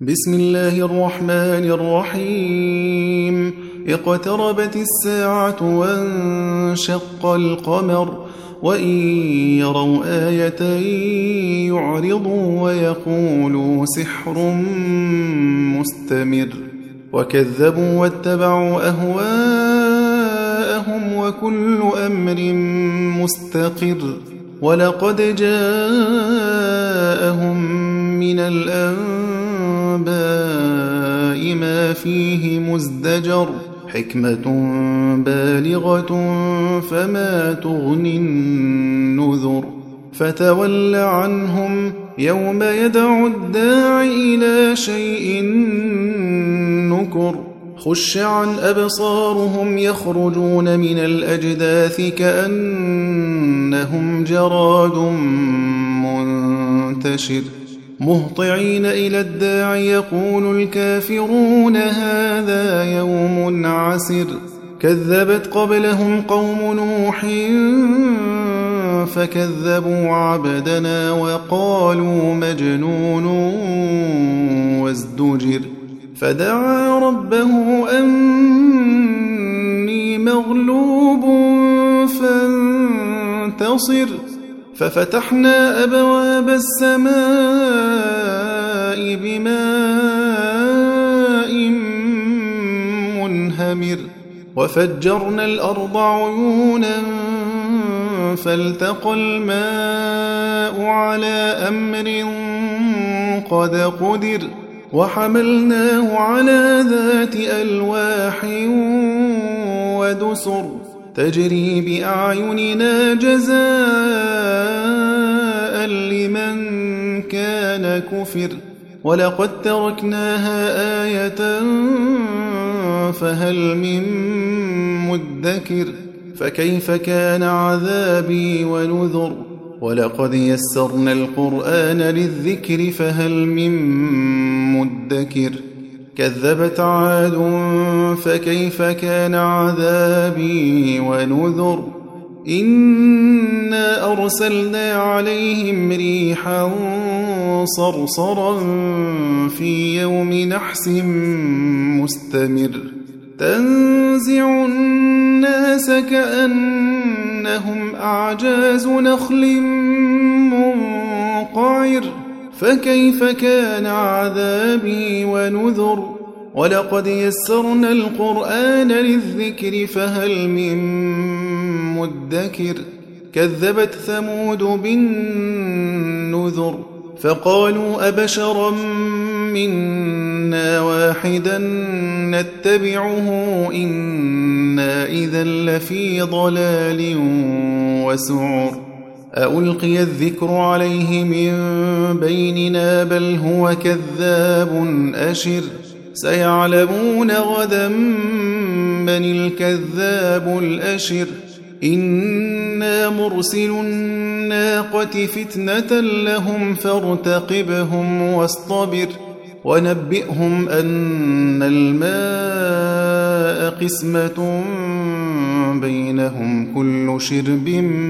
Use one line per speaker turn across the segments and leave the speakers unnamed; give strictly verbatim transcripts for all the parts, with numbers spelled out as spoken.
بسم الله الرحمن الرحيم. اقتربت الساعة وانشق القمر وإن يروا آية يعرضوا ويقولوا سحر مستمر وكذبوا واتبعوا أهواءهم وكل أمر مستقر ولقد جاءهم من الأنباء ما فيه مزدجر حكمة بالغة فما تغني النذر فتول عنهم يوم يدعو الداع إلى شيء نكر خش عن أبصارهم يخرجون من الأجداث كأنهم جراد منتشر مهطعين إلى الداع يقول الكافرون هذا يوم عسر كذبت قبلهم قوم نوح فكذبوا عبدنا وقالوا مجنون وازدجر فدعا ربه أني مغلوب فانتصر ففتحنا أبواب السماء بماء منهمر وفجرنا الأرض عيونا فالتقى الماء على أمر قد قدر وحملناه على ذات ألواح ودسر تجري بأعيننا جزاء لمن كان كفر ولقد تركناها آية فهل من مدكر فكيف كان عذابي ونذر ولقد يسرنا القرآن للذكر فهل من مدكر كذبت عاد فكيف كان عذابي ونذر إنا أرسلنا عليهم ريحا صرصرا في يوم نحس مستمر تنزع الناس كأنهم أعجاز نخل منقعر فكيف كان عذابي ونذر ولقد يسرنا القرآن للذكر فهل من مدكر كذبت ثمود بالنذر فقالوا أبشرا منا واحدا نتبعه إنا إذا لفي ضلال وسعر ألقي الذكر عليه من بيننا بل هو كذاب أشر سيعلمون غدا من الكذاب الأشر إنا مرسل الناقة فتنة لهم فارتقبهم واصطبر ونبئهم أن الماء قسمة بينهم كل شرب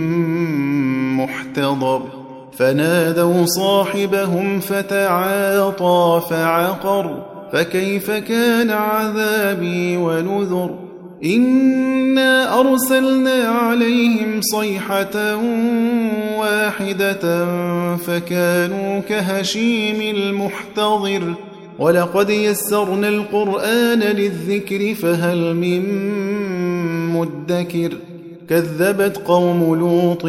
محتضر فنادوا صاحبهم فتعاطى فعقر فكيف كان عذابي ونذر إنا أرسلنا عليهم صيحة واحدة فكانوا كهشيم المحتضر ولقد يسرنا القرآن للذكر فهل من مدكر كذبت قوم لوط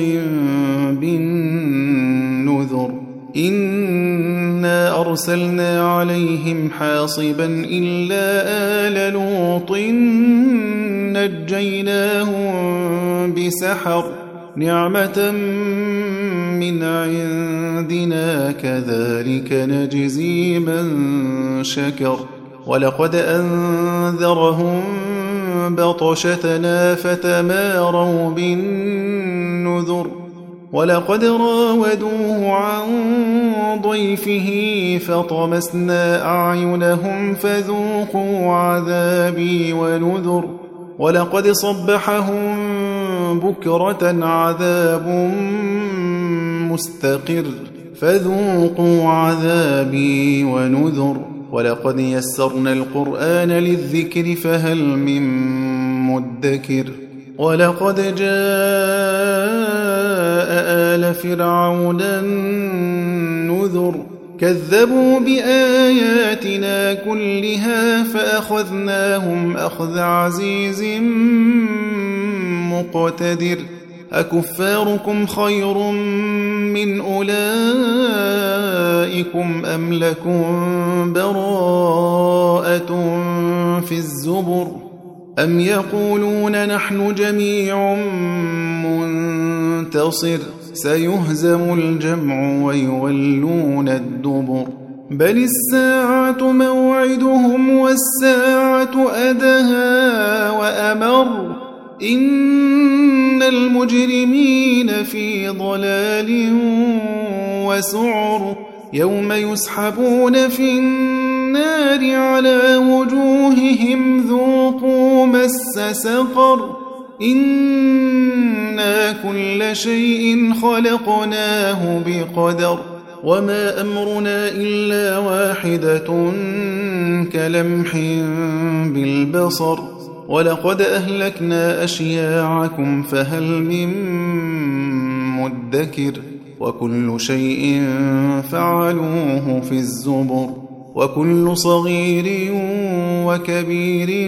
بالنذر إنا أرسلنا عليهم حاصبا إلا آل لوط نجيناهم بسحر نعمة من عندنا كذلك نجزي من شكر ولقد أنذرهم بطشتنا فتماروا بالنذر ولقد راودوه عن ضيفه فطمسنا أعينهم فذوقوا عذابي ونذر ولقد صبحهم بكرة عذاب مستقر فذوقوا عذابي ونذر ولقد يسرنا القرآن للذكر فهل من مدكر ولقد جاء آل فرعون النذر كذبوا بآياتنا كلها فأخذناهم أخذ عزيز مقتدر أكفاركم خير من أولئكم أم لكم براءة في الزبر أم يقولون نحن جميع منتصر سيهزم الجمع ويولون الدبر بل الساعة موعدهم والساعة أدهى وأمر إن المجرمين في ضلال وسعر يوم يسحبون في النار على وجوههم ذوقوا مس سقر إنا كل شيء خلقناه بقدر وما أمرنا إلا واحدة كلمح بالبصر ولقد أهلكنا أشياعكم فهل من مدكر وكل شيء فعلوه في الزبر وكل صغير وكبير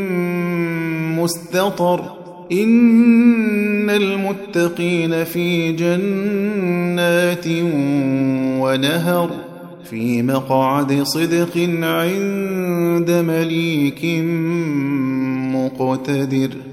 مستطر إن المتقين في جنات ونهر في مقعد صدق عند مليك مقتدر.